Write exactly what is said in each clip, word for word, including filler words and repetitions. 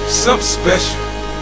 something special,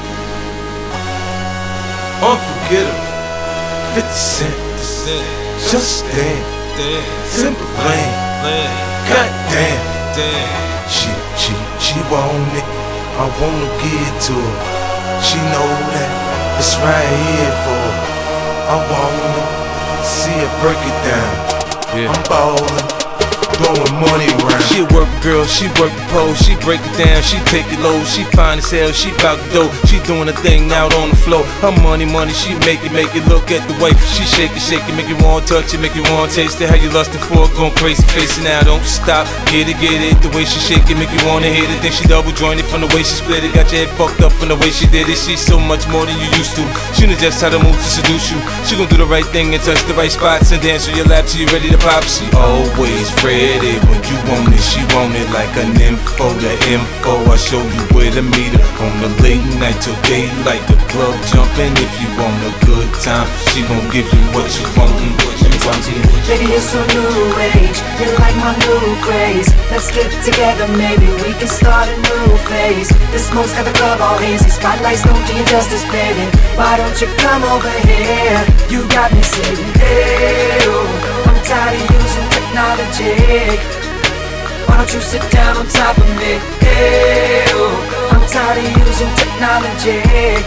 unforgettable. Fifty Cent, just stand, Timberland, goddamn. She, she, she want it, I wanna give it to her. She know that it's right here for her. I wanna see her break it down. Yeah. I'm ballin', blowing money around. She a work girl, she work the pole, she break it down, she take it low, she fine as hell, she bout the dough, she doing her thing out on the floor. Her money, money, she make it, make it. Look at the way she shake it, shake it, make you want touch it, make you want taste it. How you lustin' for it, going crazy, face it now, don't stop. Get it, get it, the way she shake it, make you wanna hit it. Then she double jointed from the way she split it, got your head fucked up from the way she did it. She's so much more than you used to. She knows just how to move to seduce you. She gon' do the right thing and touch the right spots and dance on your lap till you ready to pop. She always ready when you want it, she want it like an info. The info, I show you where to meet her on the late night till daylight. The club jumping if you want a good time. She gon' give you what you want and what you want. Baby, you're so new age, you're like my new craze. Let's get together, maybe we can start a new phase. The smoke's got the club all hazy, spotlights don't do you justice, baby. Why don't you come over here? You got me saying, hey, oh, I'm tired of using technology. Why don't you sit down on top of me? Hey, oh, I'm tired of using technology.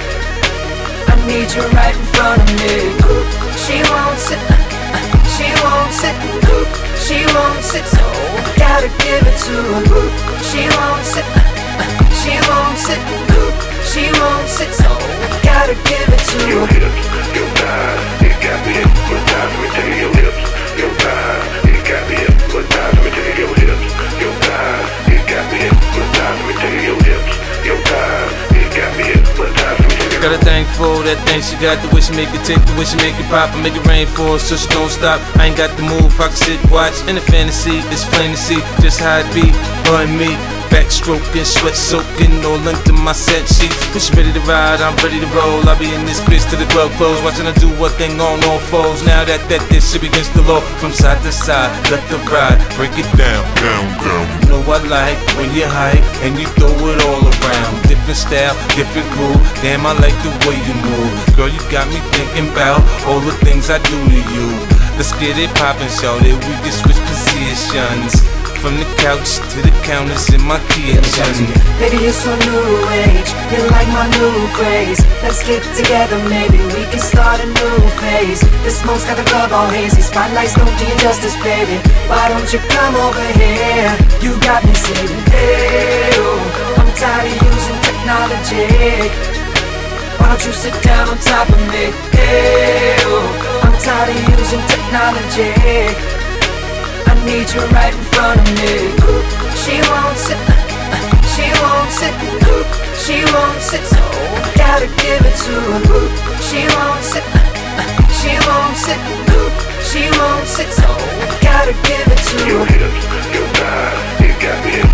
I need you right in front of me. She won't sit, she won't sit, she won't sit, so gotta give it to her. She won't sit, she won't sit, she won't sit, so gotta give it to her. Your hips, your thighs, it got me hypnotized. Let me tell you, your hips, your thighs, it got me hypnotized. Let me tell you, your hips, your thighs, it got me hypnotized. Let me tell you, your hips, your thighs, it got me hypnotized. Got a thing for that thing she got, the way she make it tick, the way she make it pop and make it rain for her, so she don't stop. I ain't got the move, I can sit, watch, in the fantasy, it's plain to see just how it be, her and me. Backstroking, sweat soaking, all into my set sheets. When she ready to ride, I'm ready to roll. I'll be in this bitch till the club close, watching her do what thing on all fours. Now that that this shit begins to low, from side to side, let the ride, break it down, down, down. You know I like when you hype and you throw it all around. Different style, different groove. Damn, I like the way you move. Girl, you got me thinking about all the things I do to you. Let's get it poppin', shawty, we can switch positions. From the couch to the counters in my kitchen. Baby, you're so new age, you're like my new craze. Let's get together, maybe we can start a new phase. The smoke's got the club all hazy, spotlights don't do you justice, baby. Why don't you come over here? You got me saying, hey, oh, I'm tired of using technology. Why don't you sit down on top of me? Hey, oh, I'm tired of using technology. I need you right in front of me. She won't sit, she won't sit, she won't sit, so gotta give it to her. She won't sit, she won't sit, she won't sit, so gotta give it to her. Your hips, your thighs, it got me